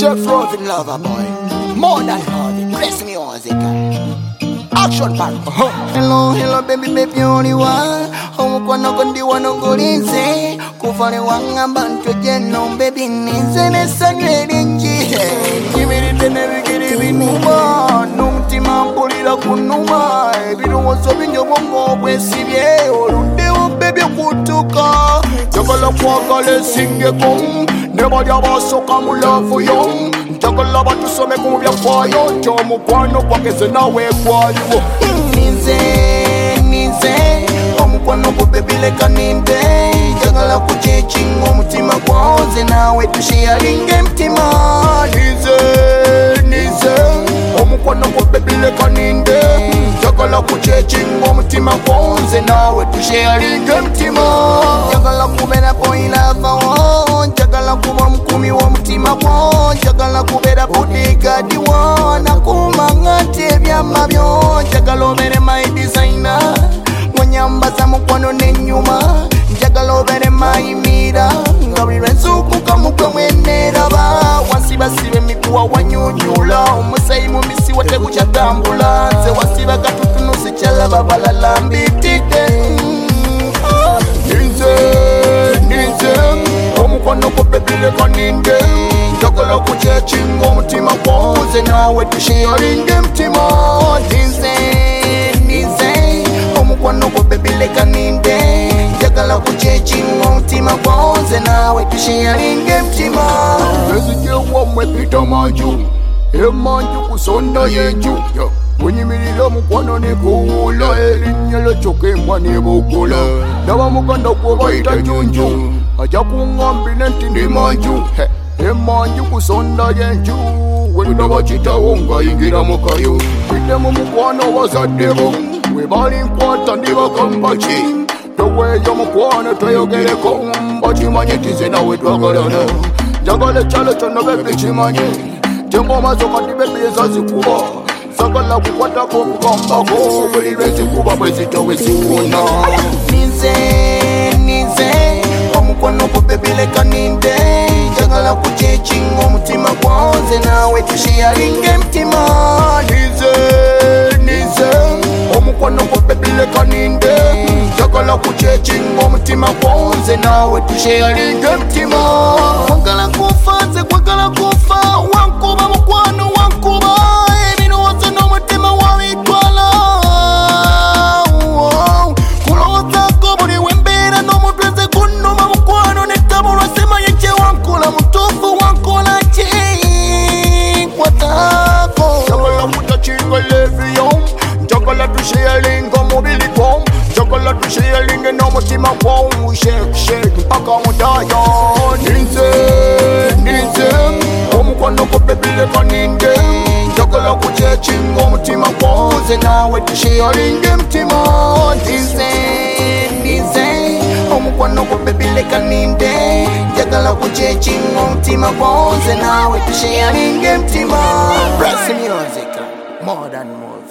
Jeff Robin lover boy, more than Harvey, bless music. Action pack. Hello, hello baby, baby only one. Omukwano gondi wano gulinze kuvale wangamba ntojeno baby ninze nesanywe lingi nyimiride nebigiri binuma n'umutima mpulira kunuma ebirowoozo bingi obwongo obwesibye oluddewo baby kutuka njagala kwagala esingeko ne bali abasooka mu laavu yo njagala batusome ku byafaayo nti omukwano gwageze nawe gwaliwo Nize omukwano gwo baby leka ninde njagala kukyechinga omutima gwanze nawe tusharinge emitima Nize omukwano gwo baby leka ninde njagala kukyechinga omutima gwanze nawe tusharinge emitima njagala kubeera boyilavawo njagala kuba omukumi w'omutima gwo njagala kubeera bodyguard wo nakumanga nti ebyama byo njagala obeere my designer wanyambaza mukwano n'ennyuma njagala obeere my mirror nga buli lwenzuukuka mugwe mweneeraba wansibasiba emiguwa wanyunyula omusayi mubisi watekukyatambula nze wasiba katutunu sikyalaba balala mbitidde Nize omukwano gwo baby leka ninde njagala kukyechinga omutima gwanze nawe tusharinge emitima Nize omukwano gwo baby leka ninde njagala kukyechinga omutima gwanze nawe tusharinge emitima ezijewamwe pita manju emanju kusonda yenju Bunyimirira mukwano nekuwula erinnya lyokyokka embwa nebugula ndaba muganda gwe bayita junju ajja kuŋŋambira nti ndi manju emanju kusonda yenju wendaba kitawo ngayingira mukayo bidde mu mukwano bazaddebo bwe bali nkwata ndibagamba ki toweeyo mukwano toyogereko bakimanyi tize nawe twagalana njagala ekyalo kyonna bebi kimanye tengoma zo kati bebi ezazikuba sagala kukwatako okugambako buli lwezikuba bwezitowe ziwuna Nize omukwano gwo baby leka ninde njagala kukyechinga omutima gwanze nawe tusharinge emitima Nize omukwano gwo baby leka ninde njagala kukyechinga omutima gwanze nawe tusharinge emitima kwagala kufa nze kwagala kufa wankuba mukwano wankuba ebirowoozo n'omutima wabitwala kulowoozako buli wembeera n'omutwe nze gunnuma mukwano nettabulwa simanyi kyewankula mutuufu wankola ki kwatako njagala kutakinga leviyo njagala tusharinga omubiri gwo njagala tusharinge n'omutima gwo shake mpaka mudaya Nize omukwano gwo baby leka ninde njagala kukyechinga omutima gwanze nawe tusharinge emitima Nize omukwano gwo baby leka ninde njagala kukyechinga omutima gwanze nawe tusharinge emitima Bless music, more than more.